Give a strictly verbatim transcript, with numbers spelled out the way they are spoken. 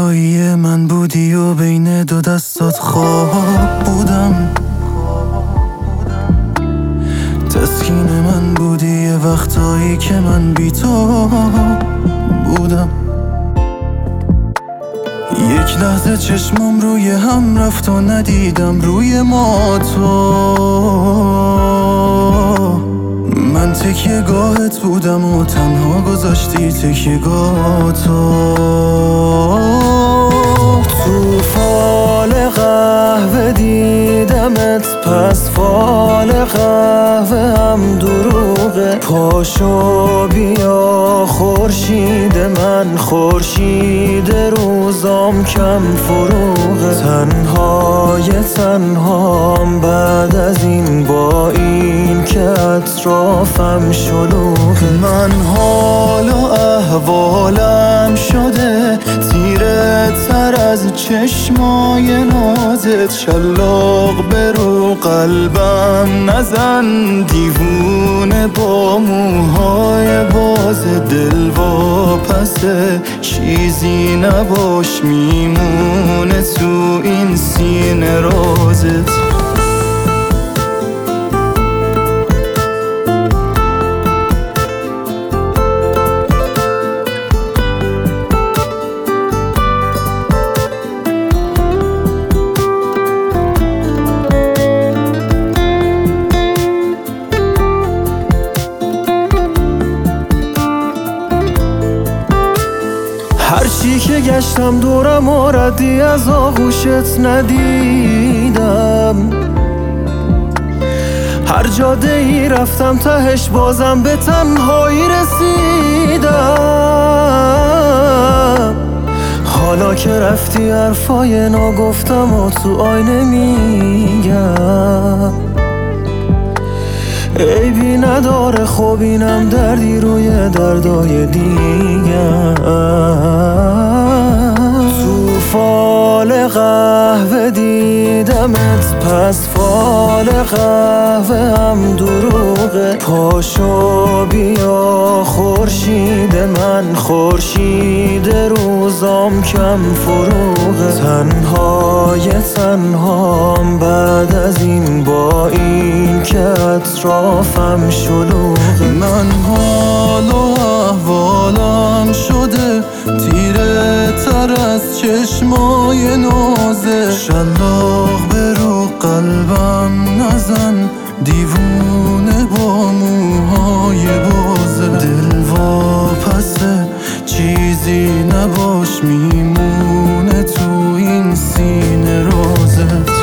تنهایی من بودی و بین دو دستات خواب بودم. تسکین من بودی یه وقتایی که من بی تو بودم. یک لحظه چشمم روی هم رفت و ندیدم روی ما تو. من تکیه گاهت بودم و تنها گذاشتی تکیه گاه تو. تو فال قهوه دیدمت، پس فال قهوه هم دروغه. پاشو بیا خورشید من، خورشید روزام کم فروغه. تنهای تنهام بعد از این، با این که اطرافم شلوغه. من حال و احوالم شده تیره تر از چشمای نازت. شلاق برو قلبم نزن، دیوونه با موهای باز. دل واپسه چیزی نباش، میمونه تو این سینه رازت. هرچی که گشتم دورم و ردی از آغوشت ندیدم. هر جاده ای رفتم تهش بازم به تنهایی رسیدم. حالا که رفتی حرفای ناگفتم و تو آینه میگم. عیبی نداره خب اینم دردی روی دردای دیگر. تو فال قهوه دیدمت، پس فال قهوه هم دروغه. پاشو بیا خورشید من، خورشید روزام کم فروغه. تنهای تنهام بعد از این، با این که اطرافم شلوغه. من حال و احوالم شده تیره تر از چشمای نازه. شلاق برو قلبم نزن، دیوونه با موهای بازه. دل واپسه چیزی نباش، میمونه تو این سینه رازت.